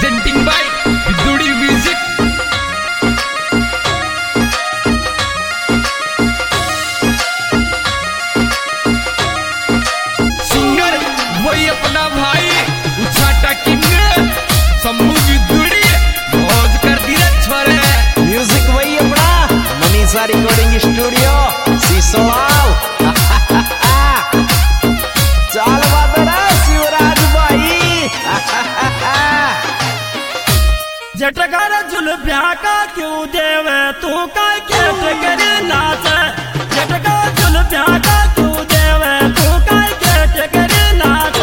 presenting by Dudi Music. Singer वही अपना भाई उछाटा किंग शंभू विदुड़ी मौज कर दिया छोरे। म्यूजिक वही अपना मनीषा रिकॉर्डिंग स्टूडियो सीसोलाव। चाल बादरा शिवराज भाई। जटकर जुल्फिया का क्यों देवे तू का केट करे नाच। जटकर जुल्फिया का क्यों देवे तू का केट करे नाच।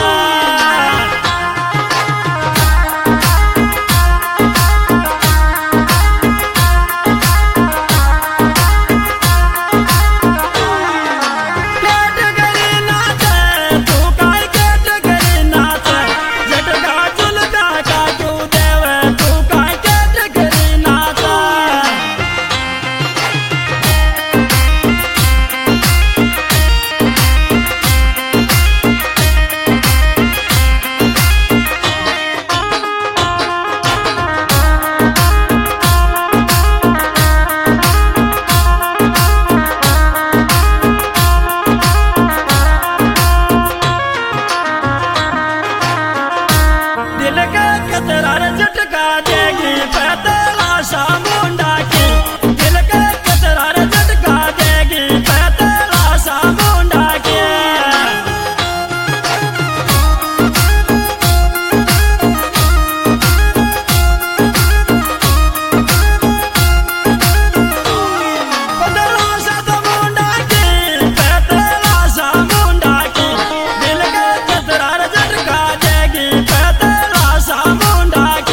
झटका देगी पैतला सा मुंडा की। दिल के कतरार झटका देगी पैतला सा मुंडा की। पैतला सा मुंडा की पैतला सा मुंडा की। दिल के कतरार झटका देगी पैतला सा मुंडा की।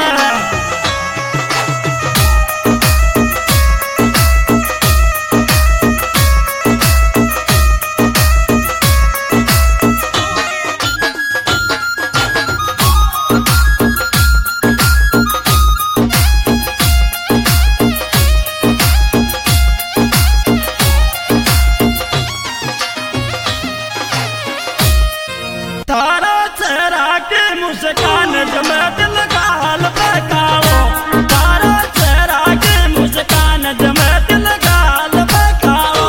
तारा चेहरा के मुस्कान जमे दिल का हाल बकाओ। तारा चेहरा के मुस्कान जमे दिल का हाल बकाओ।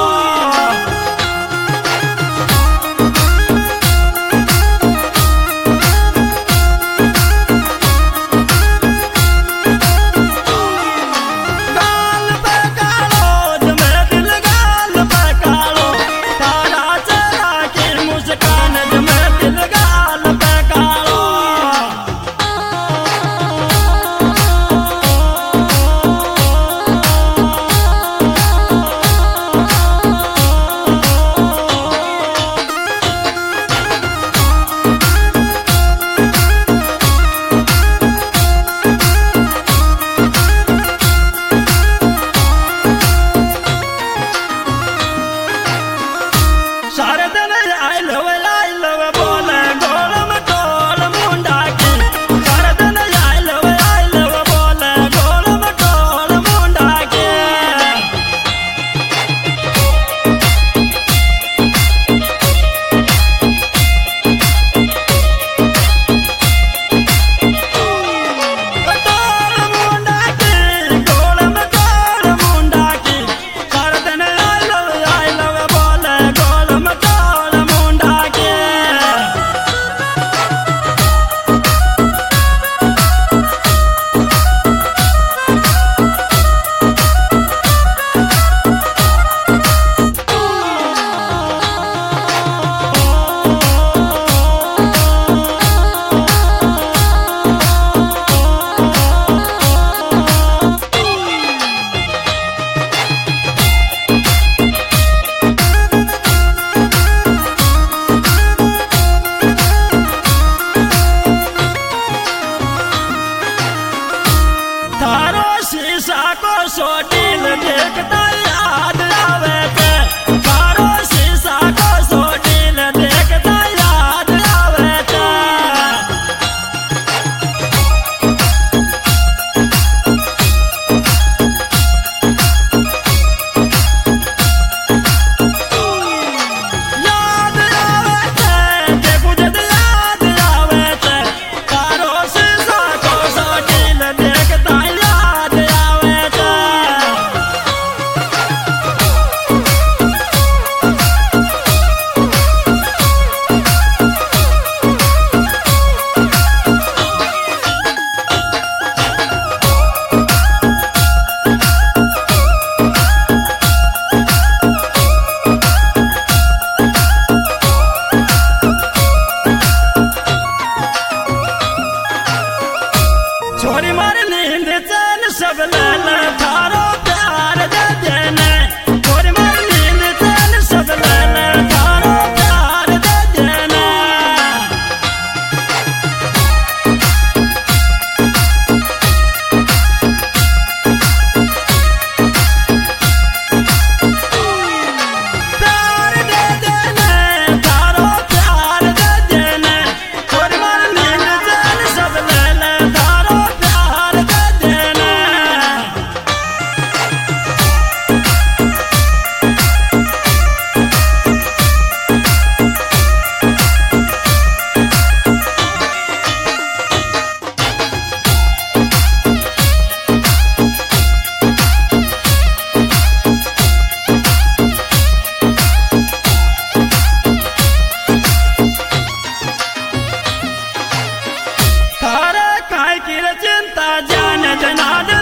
गाल बकाओ जमे दिल गाल बकाओ। तारा चेहरा के मुस्कान जमे दिल गाल बकाओ। सारे दिन आई लव बोले गोलम टोल मुंडा की। सारे दिन आई लव बोले गोलम टोल मुंडा की। टोल मुंडा की गोलम टोल मुंडा की। सारे दिन आई लव बोले गोलम टोल मुंडा की। तारो शीशा को सोटिल देखता याद आवे पे। तारो शीशा को सोटिल देखता याद आवे पे। याद आवे पे देखो जद याद आवे पे। तारो शीशा को छोरी मार नींद चैन सब ले ले थारो प्यार दे देने छोरी मार नींद चैन सब ले ले थारो प्यार दे देने प्यार दे देने थारो प्यार दे देने छोरी मार नींद चैन सब ले ले थारो प्यार दे देने तारे काय की चिंता जान जना